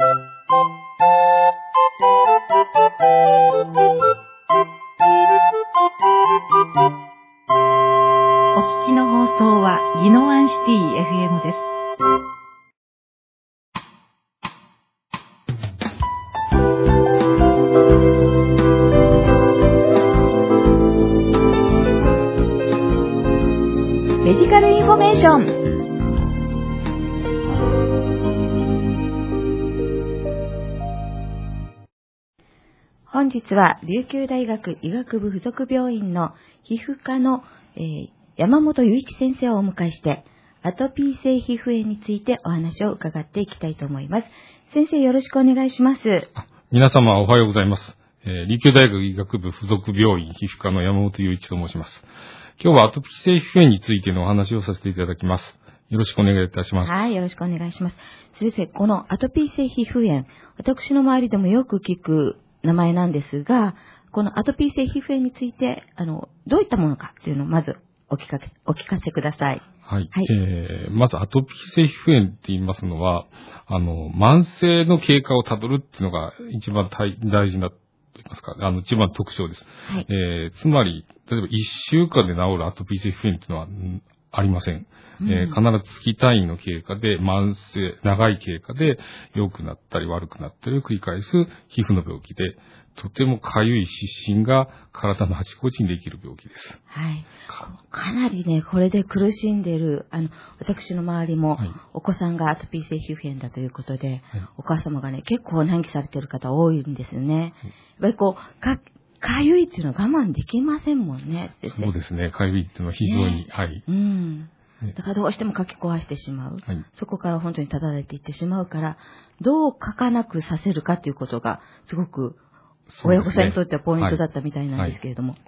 お聞きの放送は宜野湾シティ FM です。メディカルインフォメーション。本日は琉球大学医学部附属病院の皮膚科の、山本雄一先生をお迎えしてアトピー性皮膚炎についてお話を伺っていきたいと思います。先生、よろしくお願いします。 皆様おはようございます。琉球大学医学部附属病院皮膚科の山本雄一と申します。今日はアトピー性皮膚炎についてのお話をさせていただきます。よろしくお願いいたします。 はい、よろしくお願いします。先生、このアトピー性皮膚炎、私の周りでもよく聞く名前なんですが、このアトピー性皮膚炎についてどういったものかというのをまずお聞かせください。 はい。まずアトピー性皮膚炎って言いますのは、慢性の経過をたどるっていうのが一番大事なと言いますか、一番特徴です。はい。つまり、例えば1週間で治るアトピー性皮膚炎っていうのはありません。必ず月単位の経過で、長い経過で良くなったり悪くなったりを繰り返す皮膚の病気で、とてもかゆい湿疹が体のあちこちにできる病気です。 はい。かなりね、これで苦しんでいる、私の周りも、お子さんがアトピー性皮膚炎だということで、はい、お母様がね、結構難儀されている方多いんですよね。はい、やっぱりかゆいっていうのは我慢できませんもんね。 そうですね。かゆいっていうのは非常に、はい。 だからどうしても書き壊してしまう。はい、そこから本当にただれていってしまうから、どう書かなくさせるかということが、すごく、親御さんにとってはポイントだったみたいなんですけれども。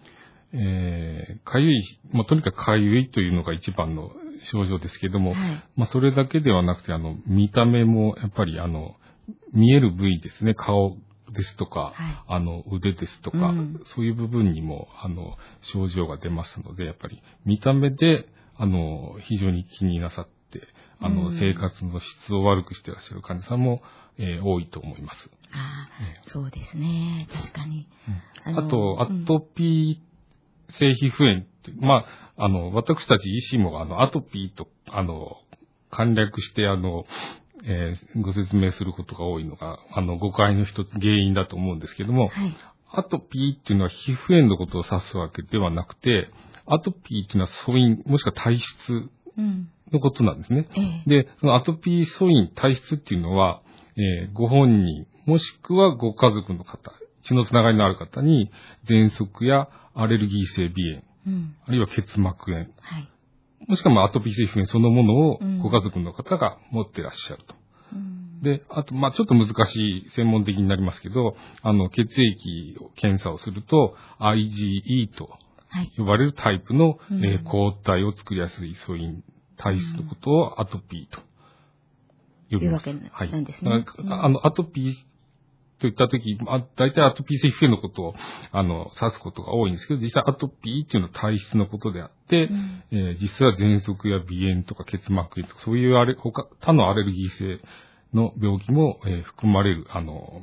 かゆい、とにかくかゆいというのが一番の症状ですけれども、はい、それだけではなくて、見た目もやっぱり見える部位ですね、顔ですとか、はい、腕ですとか、そういう部分にも、症状が出ますので、やっぱり見た目で、非常に気になさって、生活の質を悪くしていらっしゃる患者さんも、多いと思います。 そうですね。確かに。 あと、アトピー性皮膚炎って、私たち医師も、アトピーと、簡略して、ご説明することが多いのが、誤解の一つ、原因だと思うんですけども、はい、アトピーっていうのは皮膚炎のことを指すわけではなくて、アトピーっていうのは素因、もしくは体質のことなんですね。で、そのアトピー素因、体質っていうのは、ご本人、もしくはご家族の方、血のつながりのある方に、喘息やアレルギー性鼻炎、あるいは結膜炎、はい、もしくはアトピー性皮膚炎そのものをご家族の方が持っていらっしゃると。で、あと、ちょっと難しい専門的になりますけど、血液検査をすると、IgE と呼ばれるタイプの、抗体を作りやすい素因、体質のことをアトピーと呼びます。 いうわけなんですね。 アトピーといったとき、大体アトピー性皮膚炎のことを、指すことが多いんですけど、実際アトピーっていうのは体質のことであって、実際は喘息や鼻炎とか結膜炎とか、そういう他のアレルギー性の病気も、含まれる、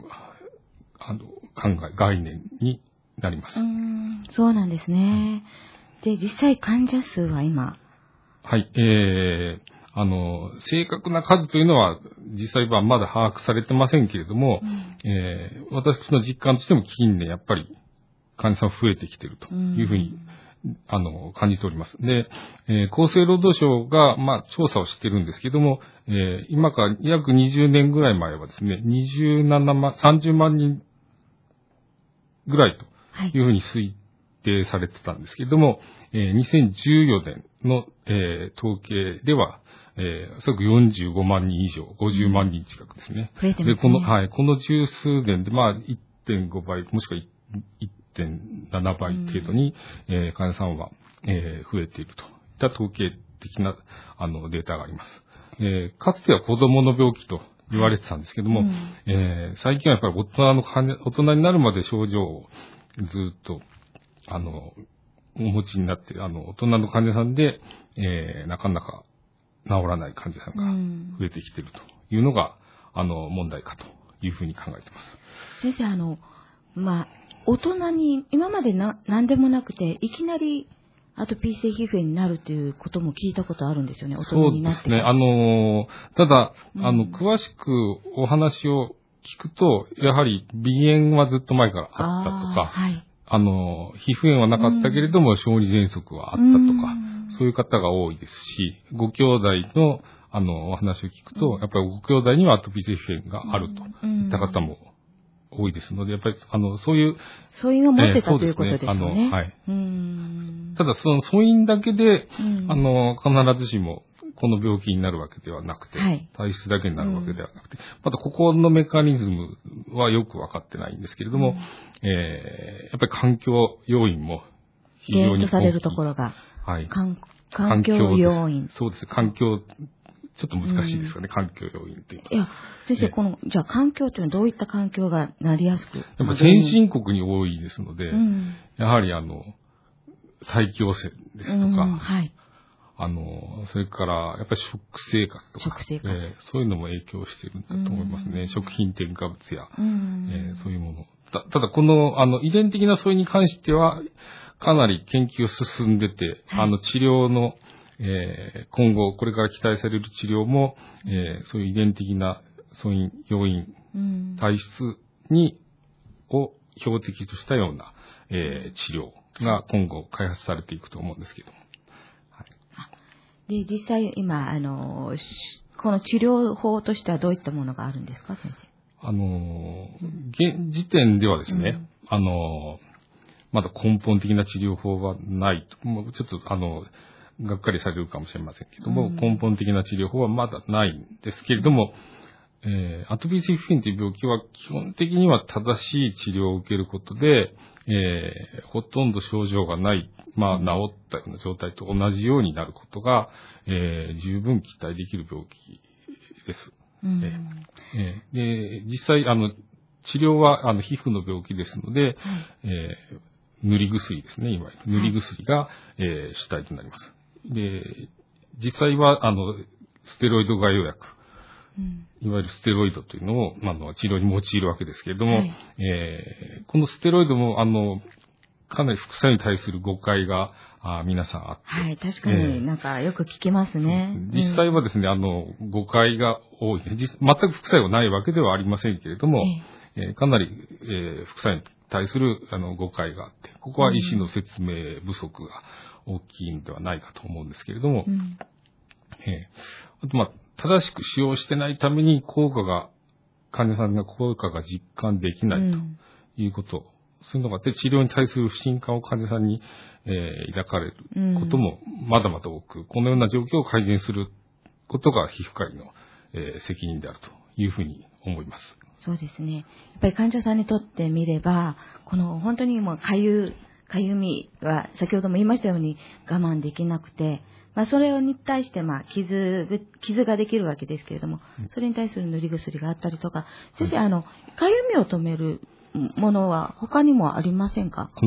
概念になります。 そうなんですね。で、実際患者数は今。 はい、正確な数というのは実際はまだ把握されてませんけれども、私の実感としても近年やっぱり患者さん増えてきているというふうに、感じております。で、厚生労働省が、調査をしてるんですけども、今から約20年ぐらい前はですね、30万人ぐらいというふうに推定されてたんですけれども、2014年の、統計では、おそらく45万人以上、50万人近くですね。 増えてますね。 で、この十数年で、1.5 倍、もしくは 1.7 倍程度に、患者さんは、増えているといった統計的な、データがあります。かつては子供の病気と言われてたんですけども、最近はやっぱり大人になるまで症状をずっと、お持ちになって、大人の患者さんで、なかなか治らない患者さんが増えてきているというのが、 問題かというふうに考えています。 先生、大人に、今まで何でもなくて、いきなりアトピー性皮膚炎になるということも聞いたことあるんですよね、大人になってから。 そうですね。ただ、詳しくお話を聞くと、やはり鼻炎はずっと前からあったとか、 はい、 皮膚炎はなかったけれども、小児喘息はあったとか、そういう方が多いですし、ご兄弟の、お話を聞くと、やっぱりご兄弟にはアトピー性皮膚炎があるといった方も多いですので、やっぱり、そういう。 素因を持ってたということですよね。 はい。ただ、その素因だけで、必ずしも、この病気になるわけではなくて、体質だけになるわけではなくて、またここのメカニズムはよくわかってないんですけれども、やっぱり環境要因も非常に大きい。 原因とされるところが。 はい。 環境要因。 そうですね。環境、ちょっと難しいですかね、環境要因っていう。 いや、先生、じゃあ環境というのはどういった環境がなりやすく？やっぱ先進国に多いですので、やはり大気汚染ですとか、 はい。 それから、やっぱり食生活とか、そういうのも影響しているんだと思いますね。食品添加物や、そういうもの。ただ、この、遺伝的な素因に関しては、かなり研究進んでて、治療の、今後、これから期待される治療も、そういう遺伝的な素因、要因、体質を標的としたような、治療が今後開発されていくと思うんですけども。 で、実際今、この治療法としてはどういったものがあるんですか、先生？ 現時点ではですね、まだ根本的な治療法はないと。もうちょっと、がっかりされるかもしれませんけども、根本的な治療法はまだないんですけれども、アトピー性皮膚炎という病気は基本的には正しい治療を受けることで、ほとんど症状がない、治ったような状態と同じようになることが、十分期待できる病気です。で、実際、治療は、皮膚の病気ですので、塗り薬ですね、いわゆる。塗り薬が、主体となります。で、実際は、ステロイド外用薬。いわゆるステロイドというのを、治療に用いるわけですけれども、このステロイドも、かなり副作用に対する誤解が、皆さんあって。 はい、確かになんかよく聞きますね。 実際はですね、誤解が多い。全く副作用ないわけではありませんけれども、かなり、副作用に対する誤解があって、ここは医師の説明不足が大きいのではないかと思うんですけれども、あと正しく使用してないために患者さんが効果が実感できないということ、そういうのがあって、治療に対する不信感を患者さんに、抱かれることもまだまだ多く、このような状況を改善することが皮膚科医の、責任であるというふうに思います。 そうですね。やっぱり患者さんにとってみれば、本当にもうかゆみは先ほども言いましたように我慢できなくて、それに対して傷ができるわけですけれども、それに対する塗り薬があったりとか、先生、かゆみを止めるものは他にもありませんか？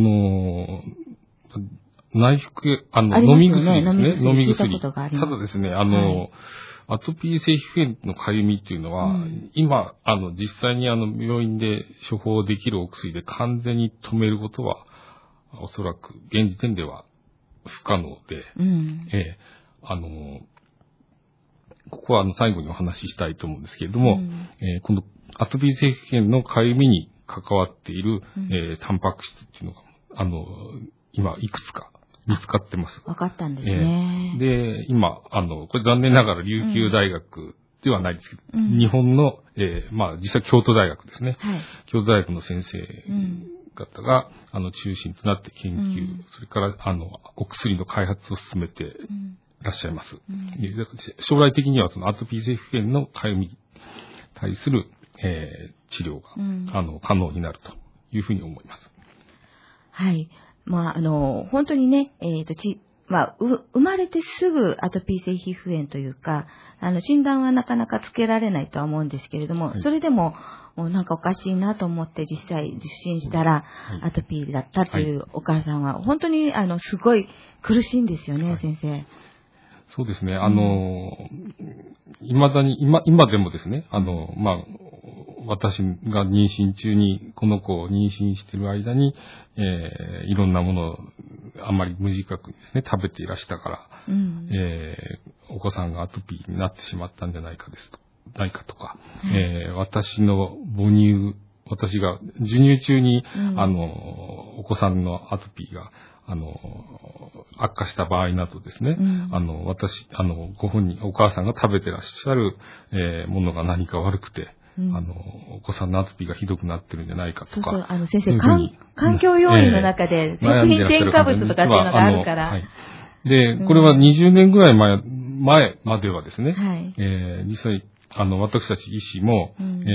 内服、飲み薬ですね。飲み薬。 ただですね、アトピー性皮膚炎のかゆみっていうのは、今、実際に病院で処方できるお薬で完全に止めることは、おそらく現時点では不可能で、ここは最後にお話ししたいと思うんですけれども、このアトピー性皮膚炎のかゆみに関わっている、タンパク質っていうのが、今いくつか見つかってます。 分かったんですね。 で、今、これ残念ながら琉球大学ではないですけど、日本の、実際京都大学ですね。京都大学の先生方が、中心となって研究、それから、お薬の開発を進めていらっしゃいます。将来的には、そのアトピー性皮膚炎のかゆみに対する、治療が、可能になるというふうに思います。 はい。本当にね、生まれてすぐアトピー性皮膚炎というか、診断はなかなかつけられないとは思うんですけれども、それでも、なんかおかしいなと思って実際受診したら、アトピーだったというお母さんは、本当にすごい苦しいんですよね、先生。 そうですね。未だに、今でもですね、未だに、今でもですね、私が妊娠中に、この子を妊娠している間に、いろんなものをあんまり無自覚にですね、食べていらしたから、お子さんがアトピーになってしまったんじゃないかとか、私の母乳、私が授乳中に、お子さんのアトピーが、悪化した場合などですね、ご本人、お母さんが食べてらっしゃる、ものが何か悪くて、お子さんのアトピーがひどくなってるんじゃないかとか。 そう、先生、環境要因の中で、食品添加物とかっていうのがあるから。 で、これは20年ぐらい前まではですね、実際、私たち医師も、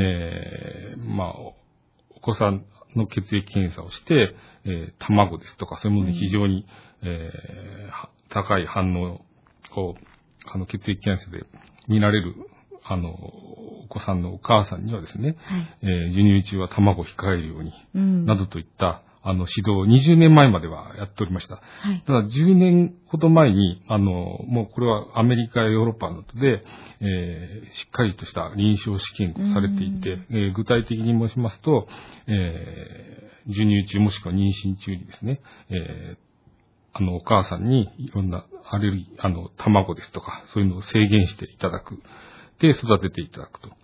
お子さんの血液検査をして、卵ですとか、そういうものに非常に、高い反応を、血液検査で見られる、お子さんのお母さんにはですね、授乳中は卵を控えるように、などといった、指導を20年前まではやっておりました。ただ10年ほど前に、もうこれはアメリカやヨーロッパなどで、しっかりとした臨床試験をされていて、具体的に申しますと、授乳中もしくは妊娠中にですね、お母さんにいろんなアレルギー、卵ですとか、そういうのを制限していただく。で、育てていただくと、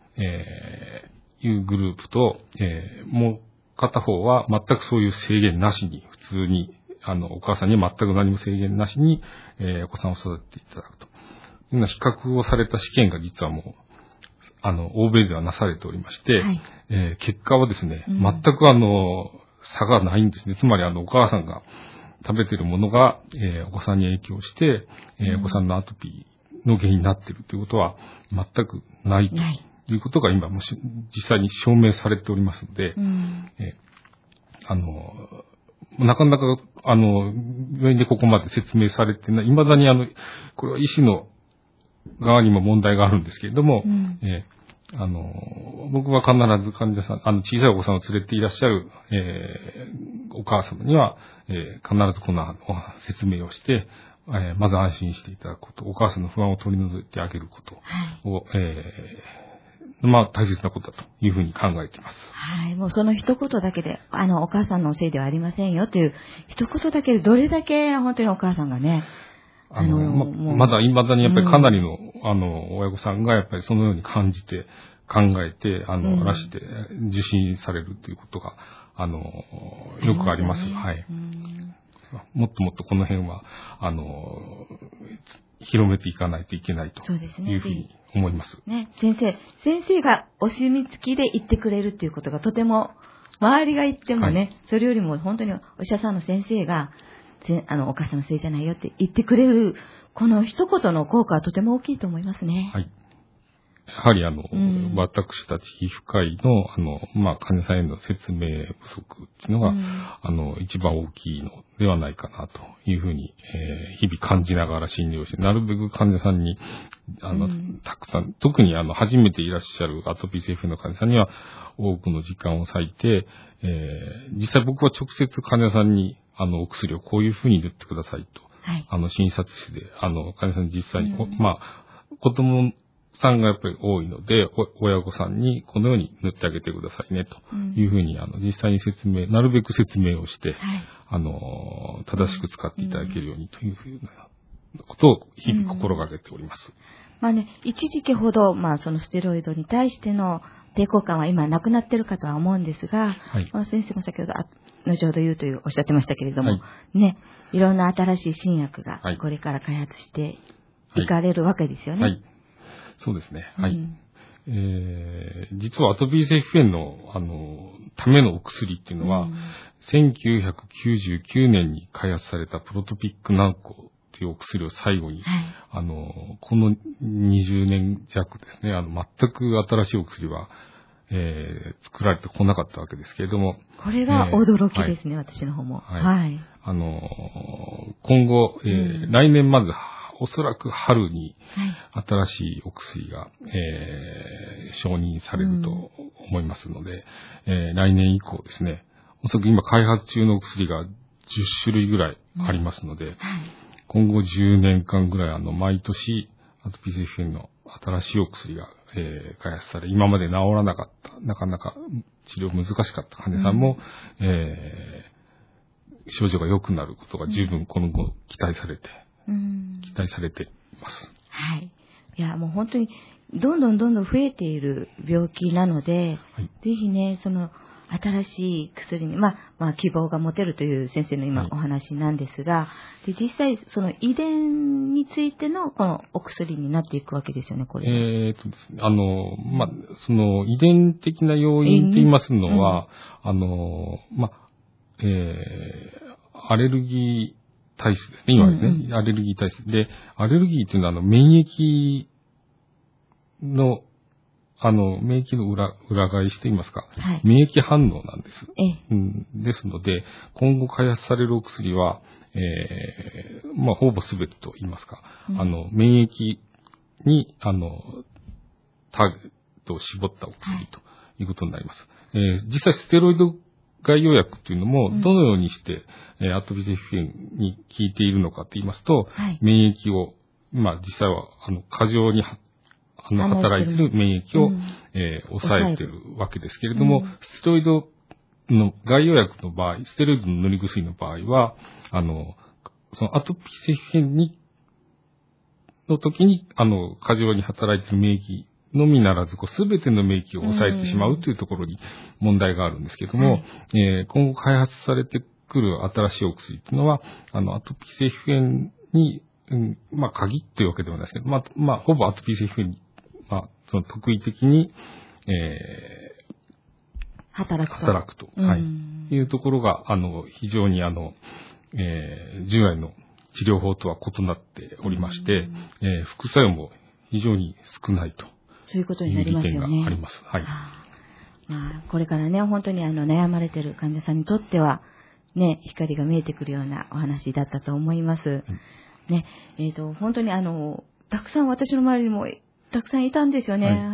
いうグループと、もう片方は全くそういう制限なしに、普通に、お母さんには全く何も制限なしに、お子さんを育てていただくと。いうような比較をされた試験が実はもう、欧米ではなされておりまして、結果はですね、全く差がないんですね。つまりお母さんが食べているものが、お子さんに影響して、お子さんのアトピー、の原因になっているということは全くないということが今も実際に証明されておりますので、なかなか病院でここまで説明されてない、未だにこれは医師の側にも問題があるんですけれども、僕は必ず患者さん、小さいお子さんを連れていらっしゃる、お母様には、必ずこの説明をして、まず安心していただくこと、お母さんの不安を取り除いてあげることを、大切なことだというふうに考えています。 はい。もうその一言だけで、お母さんのせいではありませんよという一言だけでどれだけ本当にお母さんがね、 まだ未だにやっぱりかなりの、親御さんがやっぱりそのように感じて、考えて、らして受診されるということが、よくあります。はい。もっともっとこの辺は、広めていかないといけないというふうに思います。 ね、先生がお墨付きで言ってくれるっていうことがとても、周りが言ってもね、それよりも本当にお医者さんの先生が、お母さんのせいじゃないよって言ってくれる、この一言の効果はとても大きいと思いますね。 はい。やはり私たち皮膚科医の、患者さんへの説明不足っていうのが、一番大きいのではないかなというふうに、日々感じながら診療して、なるべく患者さんに、たくさん、特に初めていらっしゃるアトピー性皮膚炎の患者さんには、多くの時間を割いて、実際僕は直接患者さんに、お薬をこういうふうに塗ってくださいと、診察室で、患者さんに実際に、子供さんがやっぱり多いので、親御さんにこのように塗ってあげてくださいね、というふうに、実際になるべく説明をして、正しく使っていただけるようにというふうなことを日々心がけております。 一時期ほど、そのステロイドに対しての抵抗感は今なくなっているかとは思うんですが、先生も先ほど、後ほど言うとおっしゃってましたけれども、いろんな新しい新薬がこれから開発していかれるわけですよね。 そうですね。はい。実はアトピー性皮膚炎の、ためのお薬っていうのは、1999年に開発されたプロトピック軟膏っていうお薬を最後に、この20年弱ですね、全く新しいお薬は、作られてこなかったわけですけれども。 これが驚きですね、私の方も。 今後、来年まず、おそらく春に新しいお薬が、承認されると思いますので、来年以降ですね、おそらく今開発中のお薬が10種類ぐらいありますので、 今後10年間ぐらい毎年アトピー性皮膚炎の新しいお薬が、開発され、今まで治らなかった、なかなか治療難しかった患者さんも、症状が良くなることが十分今後期待されています。 はい。いや、もう本当にどんどん増えている病気なので、はい、ぜひね、その新しい薬に、希望が持てるという先生の今お話なんですが、で実際その遺伝についてのこのお薬になっていくわけですよね、これ。 ですね、その遺伝的な要因と言いますのは、アレルギー体質ですね、今ですね、アレルギー体質で、アレルギーというのは免疫の免疫の裏返しと言いますか、はい、免疫反応なんです。ですので、今後開発されるお薬は、ほぼ全てと言いますか、免疫に、ターゲットを絞ったお薬ということになります。実際、ステロイド外用薬というのも、どのようにして、アトピー性皮膚炎に効いているのかと言いますと、はい、免疫を、実際は、過剰に働いている免疫を、抑えているわけですけれども、ステロイドの外用薬の場合、ステロイドの塗り薬の場合は、そのアトピー性皮膚炎の時に、過剰に働いている免疫のみならず、すべての免疫を抑えてしまうというところに問題があるんですけれども、今後開発されてくる新しいお薬というのは、アトピー性皮膚炎に、限っているわけではないですけど、ほぼアトピー性皮膚炎にその特異的に、 働くと。 はい。いうところが、非常に従来の治療法とは異なっておりまして、副作用も非常に少ないと。 そういうことになりますよね。 いう利点があります。はい。 これからね、本当に悩まれている患者さんにとっては、ね、光が見えてくるようなお話だったと思います。ね、本当にたくさん私の周りにもたくさんいたんですよね。はい、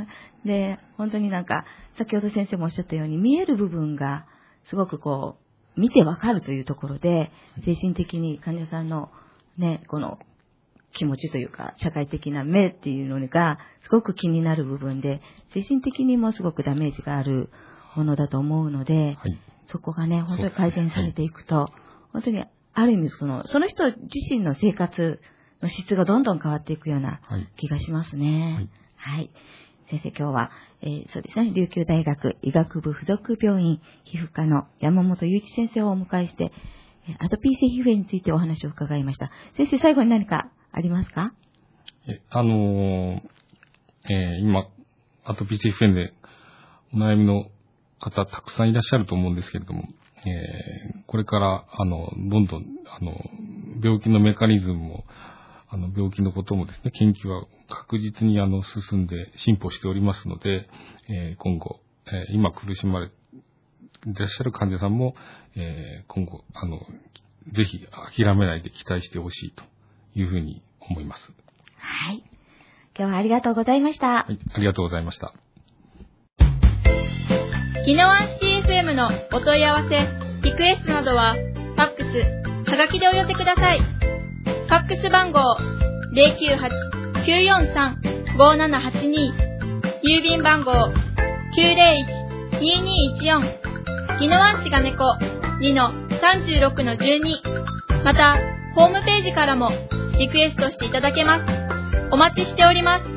で、本当に先ほど先生もおっしゃったように、見える部分がすごく見てわかるというところで、精神的に患者さんのね、この気持ちというか、社会的な目っていうのがすごく気になる部分で、精神的にもすごくダメージがあるものだと思うので、はい、そこがね、本当に改善されていくと、本当にある意味その人自身の生活の質がどんどん変わっていくような気がしますね。はい。はい、先生、今日は、そうですね、琉球大学医学部附属病院皮膚科の山本雄一先生をお迎えして、アトピー性皮膚炎についてお話を伺いました。先生、最後に何かありますか？ 今、アトピー性皮膚炎でお悩みの方たくさんいらっしゃると思うんですけれども、これから、どんどん、病気のメカニズムも、病気のこともですね、研究は確実に進んで進歩しておりますので、今後、今苦しまれていらっしゃる患者さんも、今後、ぜひ諦めないで期待してほしいというふうに思います。 はい。今日はありがとうございました。 はい、ありがとうございました。 宜野湾シティ FM のお問い合わせ、リクエストなどは、ファックス、はがきでお寄せください。ファックス番号 098-943-5782 郵便番号 901-2214 宜野湾市が猫 2-36-12 またホームページからもリクエストしていただけます。お待ちしております。